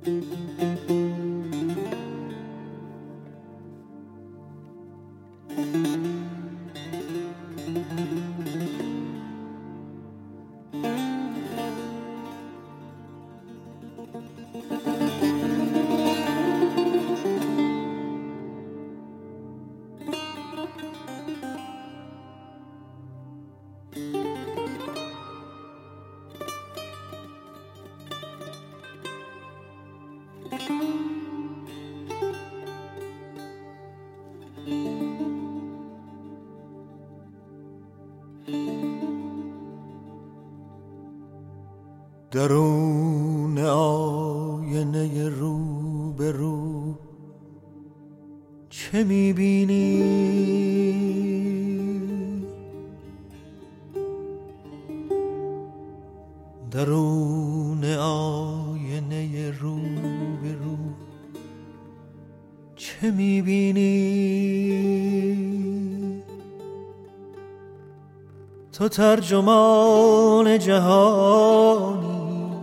درون آینه رو به رو چه میبینی؟ درون آینه رو به رو چه میبینی؟ تو ترجمان جهانی،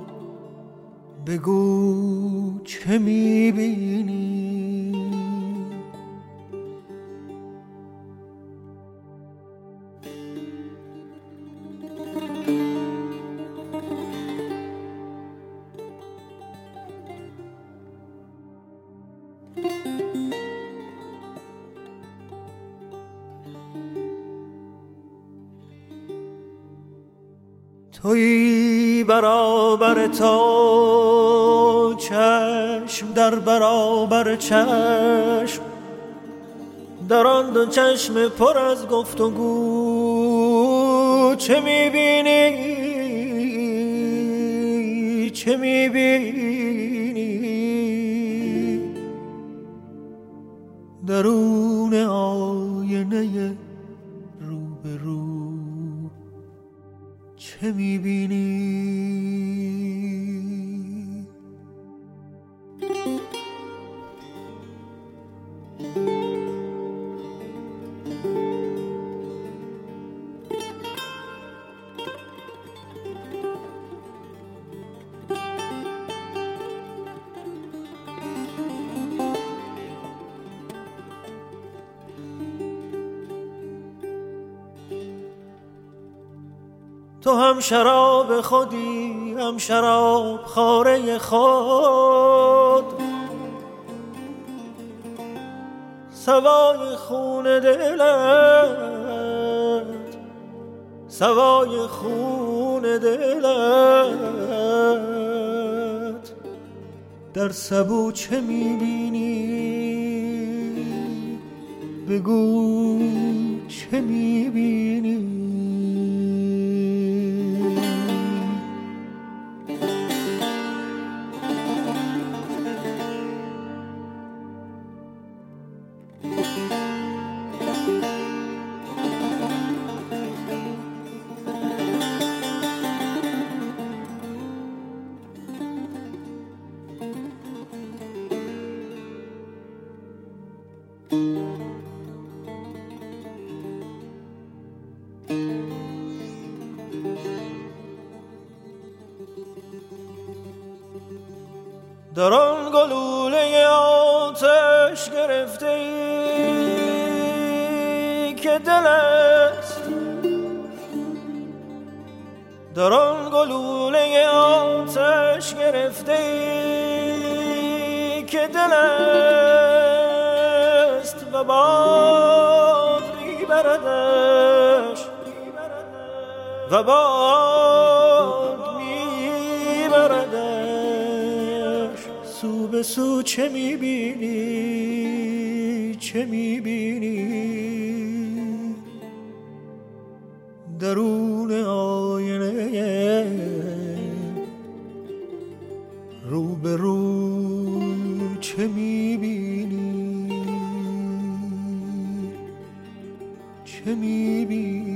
بگو چه میبینی؟ تویی برابر تا چشم در برابر چشم، در آن دو چشم پر از گفت و گو چه میبینی؟ چه میبینی؟ درون آینه رو به رو چه میبینی؟ تو هم شراب خودی، هم شراب خواره خود، سوای خون دلت، سوای خون دلت. در سبو چه میبینی؟ بگو چه میبینی؟ در آن گلوله آتش گرفته ای که دل است، در آن گلوله آتش گرفته ای که دل است و باد میبردش، و باد میبردش. سو به سو چه میبینی؟ چه میبینی؟ درون آینه رو به رو چه میبینی؟ چه میبینی؟